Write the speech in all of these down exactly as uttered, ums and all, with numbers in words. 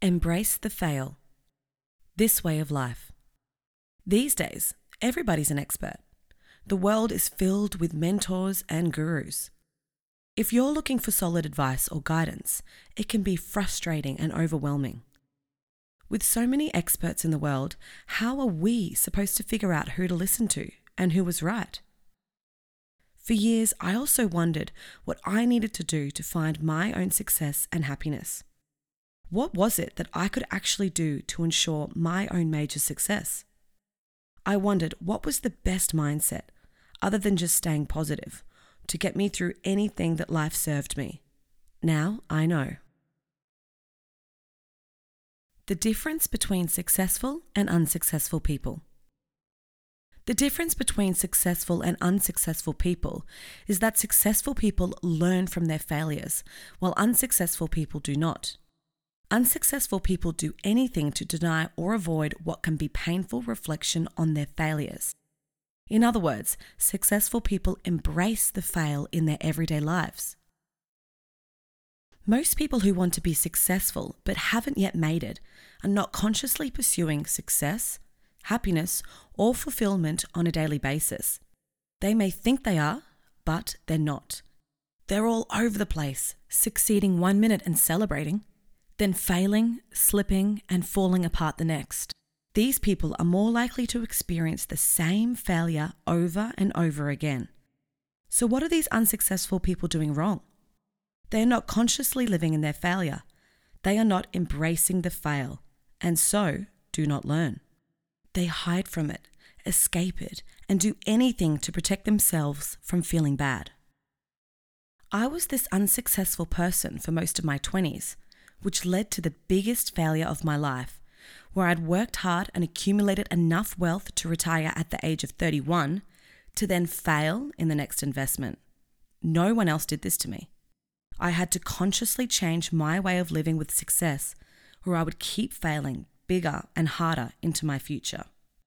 Embrace the fail. This way of life. These days, everybody's an expert. The world is filled with mentors and gurus. If you're looking for solid advice or guidance, it can be frustrating and overwhelming. With so many experts in the world, how are we supposed to figure out who to listen to and who was right? For years, I also wondered what I needed to do to find my own success and happiness. What was it that I could actually do to ensure my own major success? I wondered what was the best mindset, other than just staying positive, to get me through anything that life served me. Now I know. The difference between successful and unsuccessful people. The difference between successful and unsuccessful people is that successful people learn from their failures, while unsuccessful people do not. Unsuccessful people do anything to deny or avoid what can be painful reflection on their failures. In other words, successful people embrace the fail in their everyday lives. Most people who want to be successful but haven't yet made it are not consciously pursuing success, happiness, or fulfillment on a daily basis. They may think they are, but they're not. They're all over the place, succeeding one minute and celebrating, then failing, slipping, and falling apart the next. These people are more likely to experience the same failure over and over again. So what are these unsuccessful people doing wrong? They are not consciously living in their failure. They are not embracing the fail, and so do not learn. They hide from it, escape it, and do anything to protect themselves from feeling bad. I was this unsuccessful person for most of my twenties, which led to the biggest failure of my life, where I'd worked hard and accumulated enough wealth to retire at the age of thirty-one, to then fail in the next investment. No one else did this to me. I had to consciously change my way of living with success, or I would keep failing bigger and harder into my future.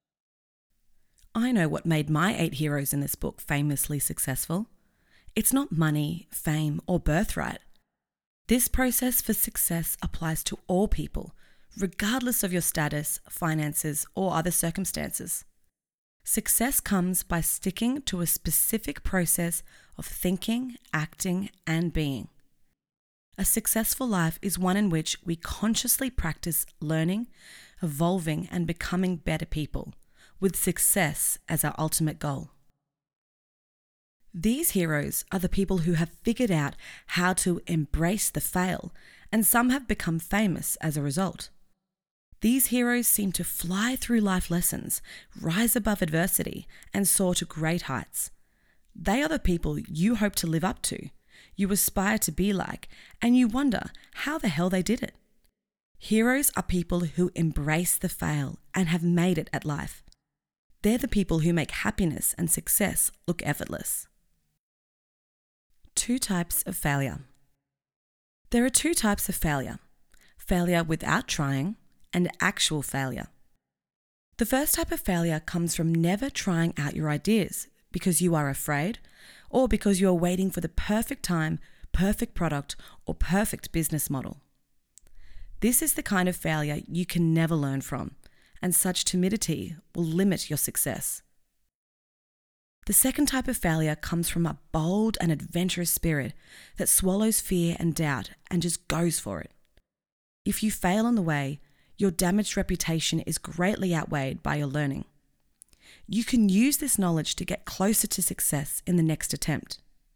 I know what made my eight heroes in this book famously successful. It's not money, fame, or birthright. This process for success applies to all people, regardless of your status, finances, or other circumstances. Success comes by sticking to a specific process of thinking, acting, and being. A successful life is one in which we consciously practice learning, evolving, and becoming better people, with success as our ultimate goal. These heroes are the people who have figured out how to embrace the fail, and some have become famous as a result. These heroes seem to fly through life lessons, rise above adversity, and soar to great heights. They are the people you hope to live up to, you aspire to be like, and you wonder how the hell they did it. Heroes are people who embrace the fail and have made it at life. They're the people who make happiness and success look effortless. Two types of failure. There are two types of failure: failure without trying and actual failure. The first type of failure comes from never trying out your ideas because you are afraid, or because you are waiting for the perfect time, perfect product, or perfect business model. This is the kind of failure you can never learn from, and such timidity will limit your success. The second type of failure comes from a bold and adventurous spirit that swallows fear and doubt and just goes for it. If you fail on the way, your damaged reputation is greatly outweighed by your learning. You can use this knowledge to get closer to success in the next attempt.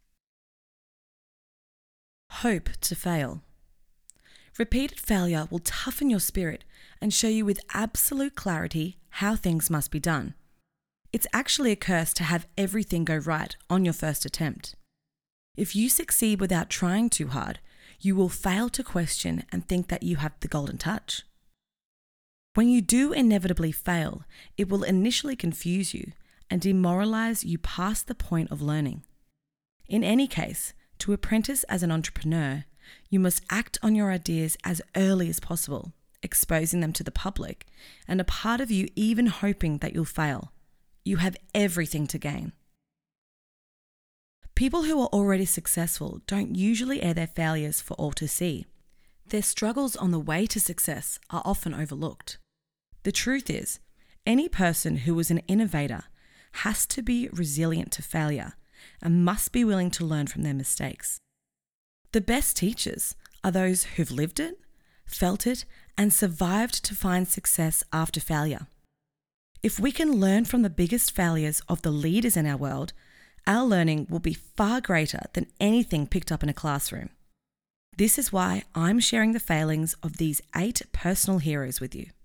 Hope to fail. Repeated failure will toughen your spirit and show you with absolute clarity how things must be done. It's actually a curse to have everything go right on your first attempt. If you succeed without trying too hard, you will fail to question and think that you have the golden touch. When you do inevitably fail, it will initially confuse you and demoralize you past the point of learning. In any case, to apprentice as an entrepreneur, you must act on your ideas as early as possible, exposing them to the public, and a part of you even hoping that you'll fail. You have everything to gain. People who are already successful don't usually air their failures for all to see. Their struggles on the way to success are often overlooked. The truth is, any person who is an innovator has to be resilient to failure and must be willing to learn from their mistakes. The best teachers are those who've lived it, felt it, and survived to find success after failure. If we can learn from the biggest failures of the leaders in our world, our learning will be far greater than anything picked up in a classroom. This is why I'm sharing the failings of these eight personal heroes with you.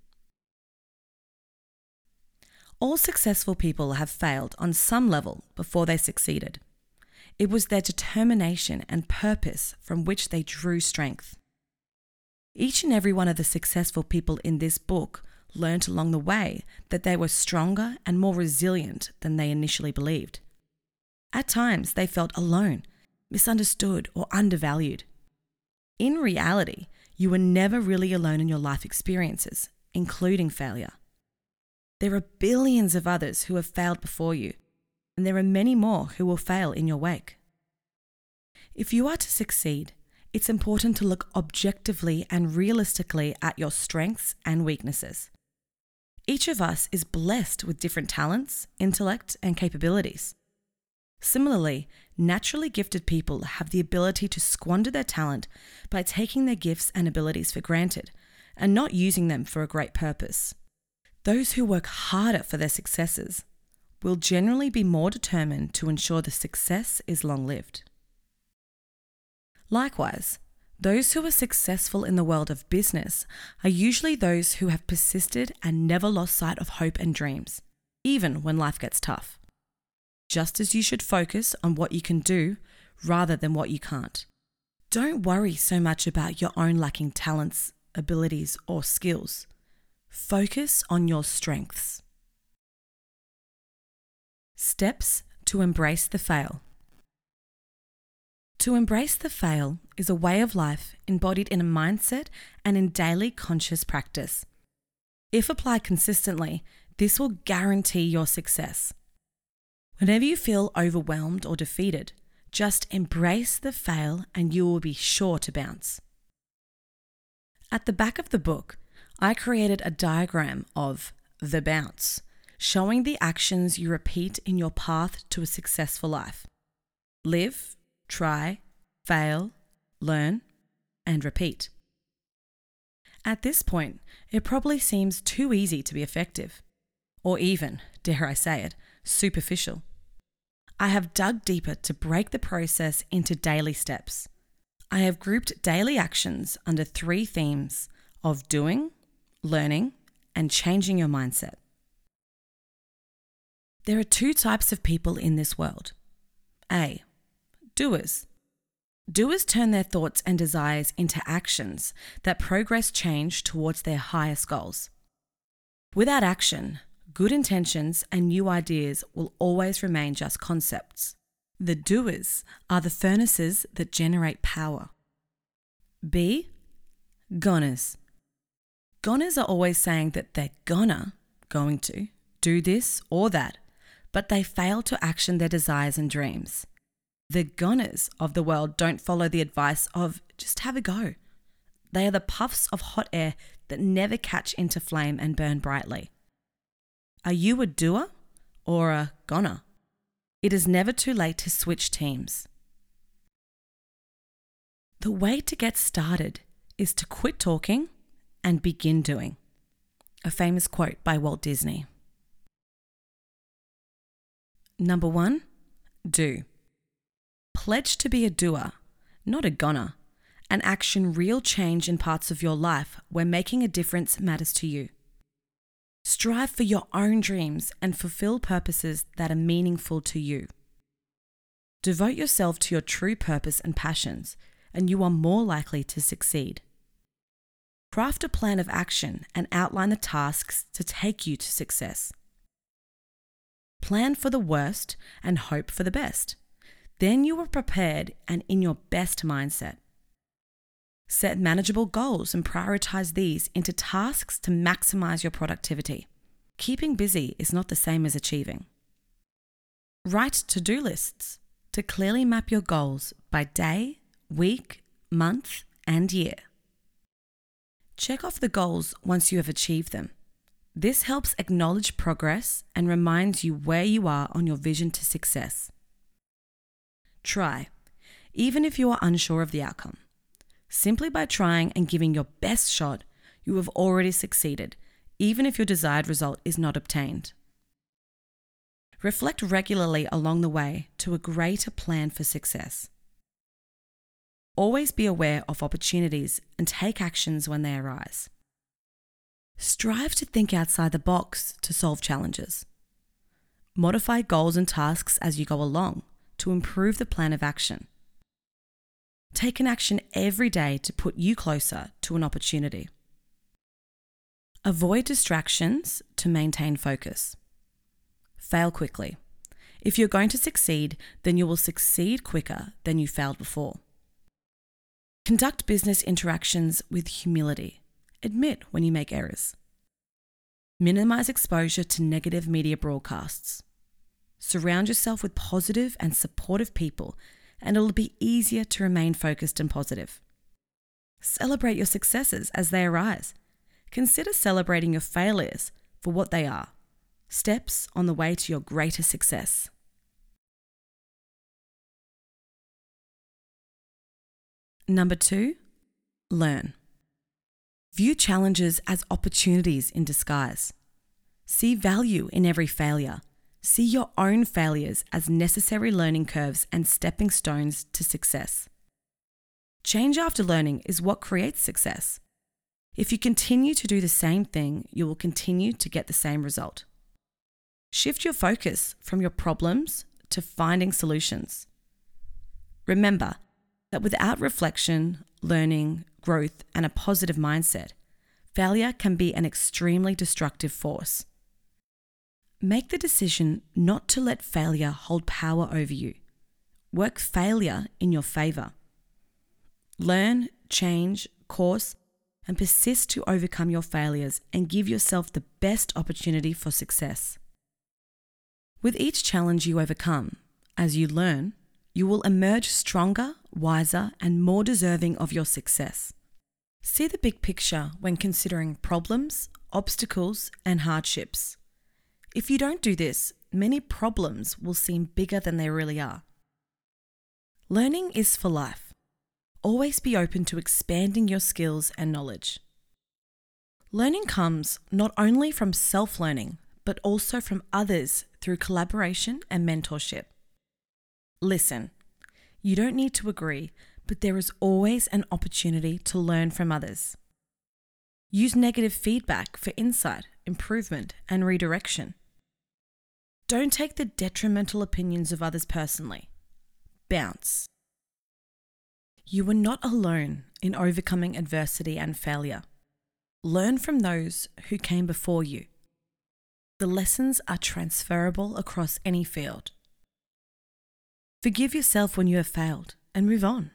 All successful people have failed on some level before they succeeded. It was their determination and purpose from which they drew strength. Each and every one of the successful people in this book learnt along the way that they were stronger and more resilient than they initially believed. At times, they felt alone, misunderstood, or undervalued. In reality, you were never really alone in your life experiences, including failure. There are billions of others who have failed before you, and there are many more who will fail in your wake. If you are to succeed, it's important to look objectively and realistically at your strengths and weaknesses. Each of us is blessed with different talents, intellect, and capabilities. Similarly, naturally gifted people have the ability to squander their talent by taking their gifts and abilities for granted and not using them for a great purpose. Those who work harder for their successes will generally be more determined to ensure the success is long-lived. Likewise, those who are successful in the world of business are usually those who have persisted and never lost sight of hope and dreams, even when life gets tough. Just as you should focus on what you can do rather than what you can't. Don't worry so much about your own lacking talents, abilities, or skills. Focus on your strengths. Steps to embrace the fail. To embrace the fail is a way of life embodied in a mindset and in daily conscious practice. If applied consistently, this will guarantee your success. Whenever you feel overwhelmed or defeated, just embrace the fail and you will be sure to bounce. At the back of the book, I created a diagram of the bounce, showing the actions you repeat in your path to a successful life. Live, try, fail, learn, and repeat. At this point, it probably seems too easy to be effective, or even, dare I say it, superficial. I have dug deeper to break the process into daily steps. I have grouped daily actions under three themes of doing, learning, and changing your mindset. There are two types of people in this world. A. Doers. Doers turn their thoughts and desires into actions that progress change towards their highest goals. Without action, good intentions and new ideas will always remain just concepts. The doers are the furnaces that generate power. B. Goners. Goners are always saying that they're gonna, going to, do this or that, but they fail to action their desires and dreams. The goners of the world don't follow the advice of just have a go. They are the puffs of hot air that never catch into flame and burn brightly. Are you a doer or a goner? It is never too late to switch teams. The way to get started is to quit talking and begin doing. A famous quote by Walt Disney. Number one, do. Pledge to be a doer, not a goner, and action real change in parts of your life where making a difference matters to you. Strive for your own dreams and fulfill purposes that are meaningful to you. Devote yourself to your true purpose and passions, and you are more likely to succeed. Craft a plan of action and outline the tasks to take you to success. Plan for the worst and hope for the best. Then you are prepared and in your best mindset. Set manageable goals and prioritize these into tasks to maximize your productivity. Keeping busy is not the same as achieving. Write to-do lists to clearly map your goals by day, week, month, and year. Check off the goals once you have achieved them. This helps acknowledge progress and reminds you where you are on your vision to success. Try, even if you are unsure of the outcome. Simply by trying and giving your best shot, you have already succeeded, even if your desired result is not obtained. Reflect regularly along the way to a greater plan for success. Always be aware of opportunities and take actions when they arise. Strive to think outside the box to solve challenges. Modify goals and tasks as you go along to improve the plan of action. Take an action every day to put you closer to an opportunity. Avoid distractions to maintain focus. Fail quickly. If you're going to succeed, then you will succeed quicker than you failed before. Conduct business interactions with humility. Admit when you make errors. Minimize exposure to negative media broadcasts. Surround yourself with positive and supportive people, and it'll be easier to remain focused and positive. Celebrate your successes as they arise. Consider celebrating your failures for what they are, steps on the way to your greater success. Number two, learn. View challenges as opportunities in disguise. See value in every failure. See your own failures as necessary learning curves and stepping stones to success. Change after learning is what creates success. If you continue to do the same thing, you will continue to get the same result. Shift your focus from your problems to finding solutions. Remember that without reflection, learning, growth, and a positive mindset, failure can be an extremely destructive force. Make the decision not to let failure hold power over you. Work failure in your favor. Learn, change, course, and persist to overcome your failures and give yourself the best opportunity for success. With each challenge you overcome, as you learn, you will emerge stronger, wiser, and more deserving of your success. See the big picture when considering problems, obstacles, and hardships. If you don't do this, many problems will seem bigger than they really are. Learning is for life. Always be open to expanding your skills and knowledge. Learning comes not only from self-learning, but also from others through collaboration and mentorship. Listen, you don't need to agree, but there is always an opportunity to learn from others. Use negative feedback for insight, improvement, and redirection. Don't take the detrimental opinions of others personally. Bounce. You are not alone in overcoming adversity and failure. Learn from those who came before you. The lessons are transferable across any field. Forgive yourself when you have failed and move on.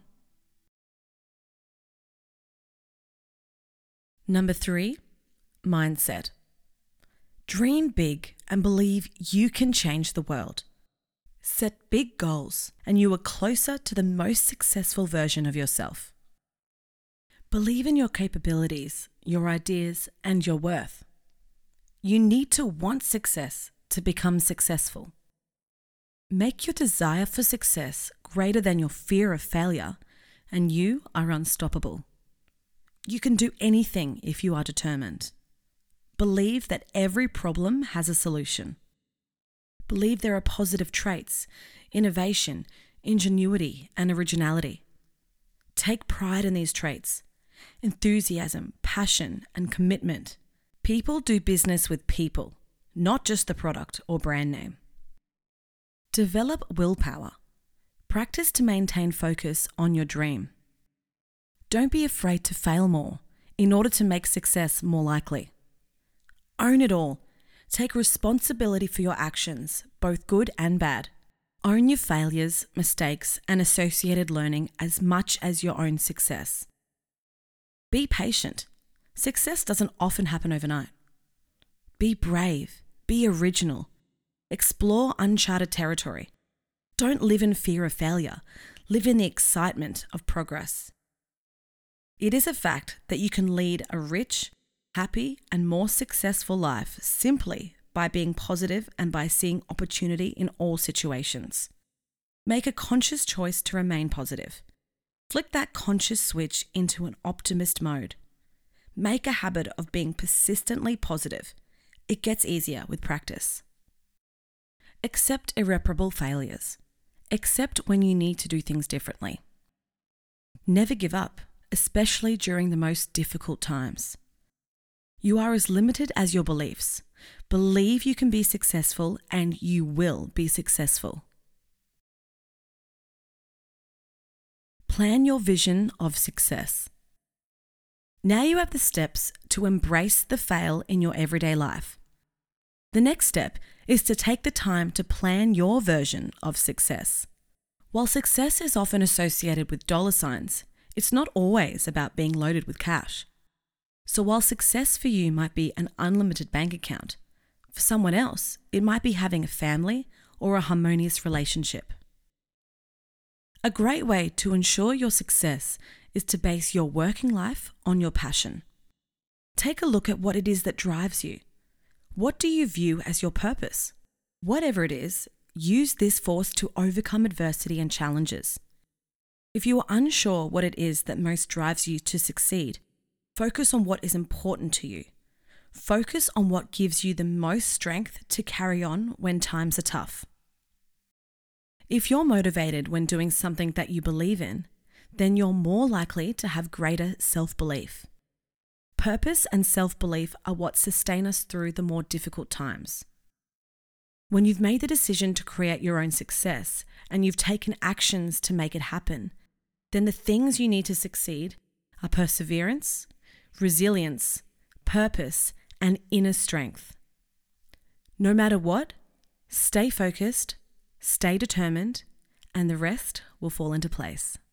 Number three, mindset. Dream big and believe you can change the world. Set big goals and you are closer to the most successful version of yourself. Believe in your capabilities, your ideas, and your worth. You need to want success to become successful. Make your desire for success greater than your fear of failure, and you are unstoppable. You can do anything if you are determined. Believe that every problem has a solution. Believe there are positive traits, innovation, ingenuity, and originality. Take pride in these traits: enthusiasm, passion, and commitment. People do business with people, not just the product or brand name. Develop willpower. Practice to maintain focus on your dream. Don't be afraid to fail more in order to make success more likely. Own it all. Take responsibility for your actions, both good and bad. Own your failures, mistakes, and associated learning as much as your own success. Be patient. Success doesn't often happen overnight. Be brave. Be original. Explore uncharted territory. Don't live in fear of failure. Live in the excitement of progress. It is a fact that you can lead a rich, happy, and more successful life simply by being positive and by seeing opportunity in all situations. Make a conscious choice to remain positive. Flick that conscious switch into an optimist mode. Make a habit of being persistently positive. It gets easier with practice. Accept irreparable failures. Accept when you need to do things differently. Never give up, especially during the most difficult times. You are as limited as your beliefs. Believe you can be successful and you will be successful. Plan your vision of success. Now you have the steps to embrace the fail in your everyday life. The next step is to take the time to plan your version of success. While success is often associated with dollar signs, it's not always about being loaded with cash. So while success for you might be an unlimited bank account, for someone else, it might be having a family or a harmonious relationship. A great way to ensure your success is to base your working life on your passion. Take a look at what it is that drives you. What do you view as your purpose? Whatever it is, use this force to overcome adversity and challenges. If you are unsure what it is that most drives you to succeed, focus on what is important to you. Focus on what gives you the most strength to carry on when times are tough. If you're motivated when doing something that you believe in, then you're more likely to have greater self-belief. Purpose and self-belief are what sustain us through the more difficult times. When you've made the decision to create your own success and you've taken actions to make it happen, then the things you need to succeed are perseverance, resilience, purpose, and inner strength. No matter what, stay focused, stay determined, and the rest will fall into place.